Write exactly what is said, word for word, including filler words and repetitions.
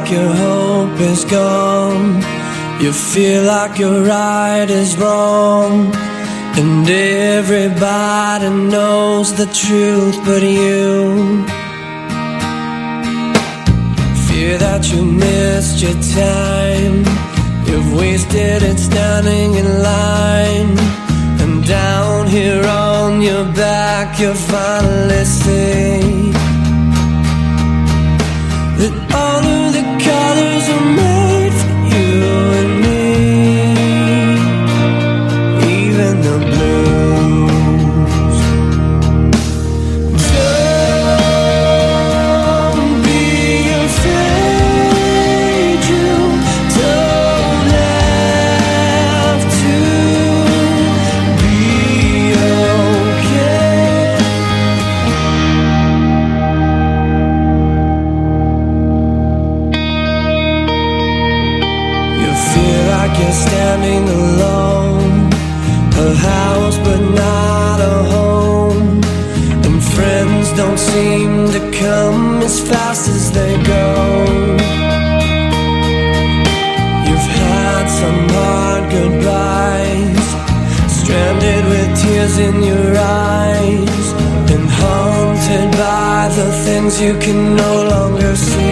like your hope is gone. You feel like your right is wrong, and everybody knows the truth but you. Fear that you missed your time, you've wasted it standing in line, and down here on your back you finally see that all of the colors are made for you and me, even the blues. Don't be afraid, you don't have to be okay. You feel like you're standing alone, a house but not a home, and friends don't seem to come as fast as they go. You've had some hard goodbyes, stranded with tears in your eyes, and haunted by the things you can no longer see.